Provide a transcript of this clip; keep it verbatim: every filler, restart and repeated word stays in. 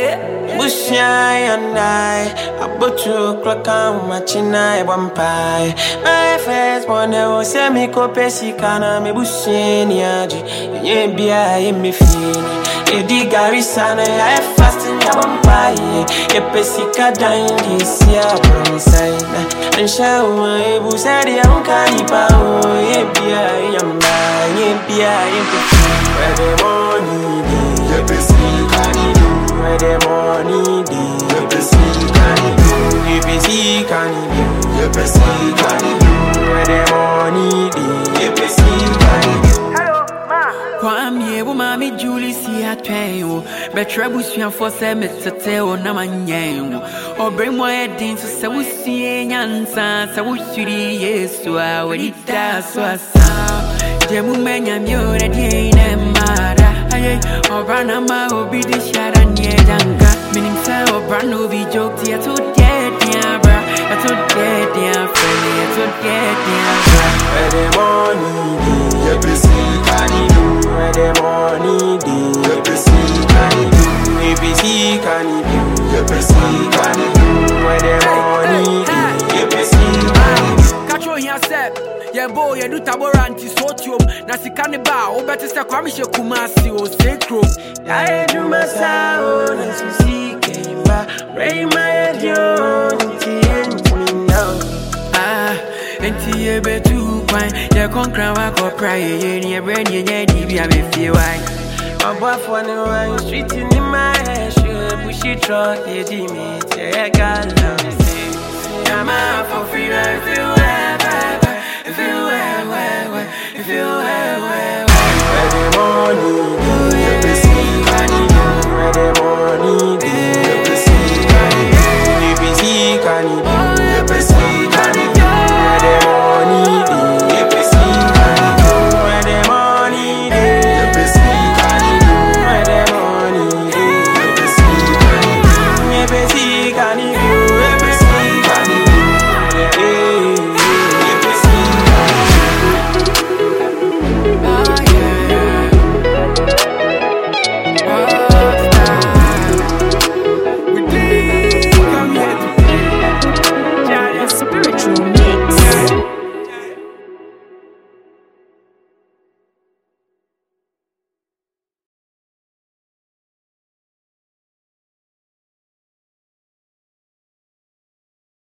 Bushai and I, a butcher clock on my chinai one pie. My first one was semi copesi cana, me bushiniaji, ye be I me fini. You dig Garisana, I fast in your pie. A pesica dying this year from side. And show my busadi and canipa, ye be I am my, ye be I am where the money, ye pesi canido. Where the money be, you be see can you, you be see can you, you be see can you. Where the money be, you be see can you. Hello, ma. Kwame, wo mami Julie si atwen, betre busuan for se metete o na manyen. Obre mo edin so se wo sie nyansa, se wo hiri Yesu a we da so asa. Demu menya mi o de din e mara. Aye, obrana ma obi di shara nye janga. Minim se obrana obi joke ti eto dead ya bra, eto dead ya friend, eto dead ya bra. Where the money be, you be see can you. Where the money be, you be see can you. You be see can you, you be see can you. Where the money be, you be see can you. Catch on yourself. Yeah, boy, you do taboranti sotium. Nasi cannibal, oh, better say, Kwamisha Kumasi, or Sacro. I do my sound, as you see, came back. Ray my head, you know. Ah, and Tia Betu, you can't cry, I go cry, and you're ready, and you're ready, why. My boyfriend, I'm street in my head, bushy truck, they deem it, yeah, I got love. I'm out for